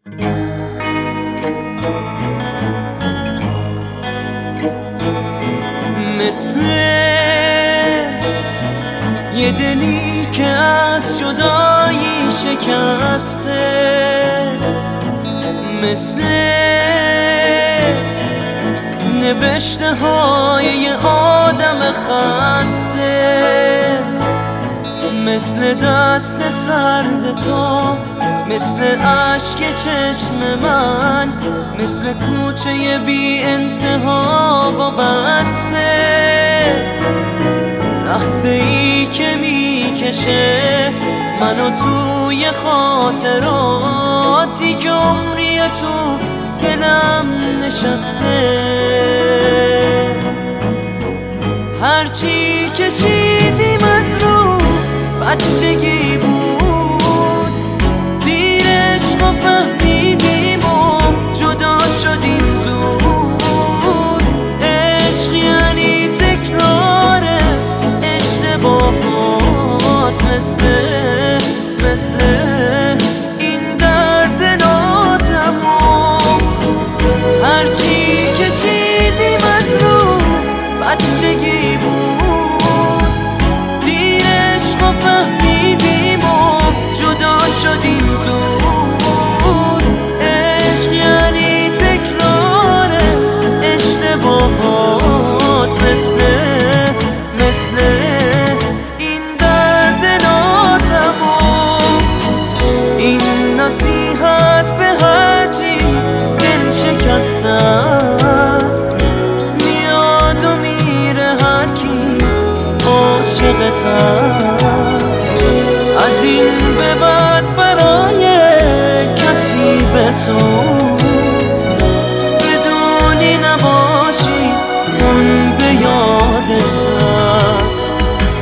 مثل یه دلی که از جدایی شکسته، مثل نوشته های یه آدم خسته، مثل دست سرد تو، مثل عشق چشم من، مثل کوچه بی انتها و بسته، لحظه ای که میکشه منو توی خاطراتی که عمری تو دلم نشسته. هرچی کشیدیم از رو بچگی بود، دیر عشق و فهمیدیم و جدا شدیم زود. عشق یعنی تکرار اشتباهات، مثل این درد ناتمام. هرچی کشیدیم از رو بچگی بود، دیر عشق و فهمیدیم و جدا شدیم زود. عشق یعنی تکرار اشتباهات، مثل این درد ناتمام. این نصیحت به هرچی دل شکسته است، میاد و میره هر کی عاشقت است. از این به بعد برای کسی بسوز، بدونی نباشی اون به یادت است.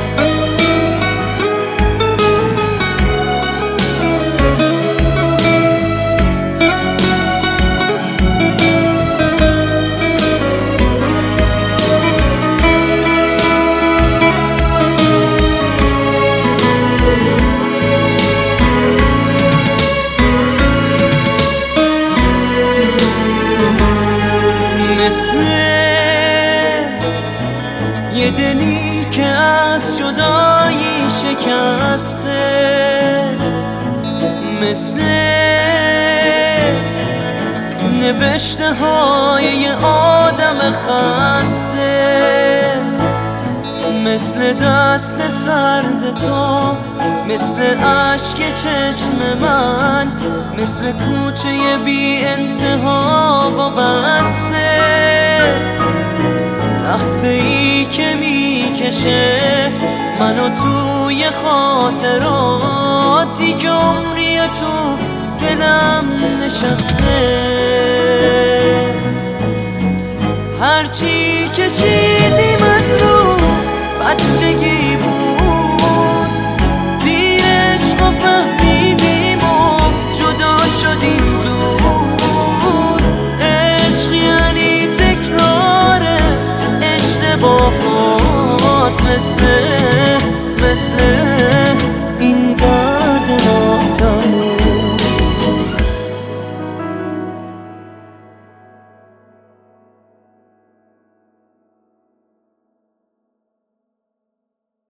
مثل یه دلی که از جدایی شکسته، مثل نوشته های یه آدم خسته، مثل دست سرد تو، مثل عشق چشم من، مثل کوچه بی انتها و بسته، لحظه ای که میکشه منو توی خاطراتی که عمری تو دلم نشسته. هرچی کشیدیم از رو بچگی بود، دیر عشق و فهمیدیم و جدا شدیم زود. عشق یعنی تکرار اشتباهات، مثل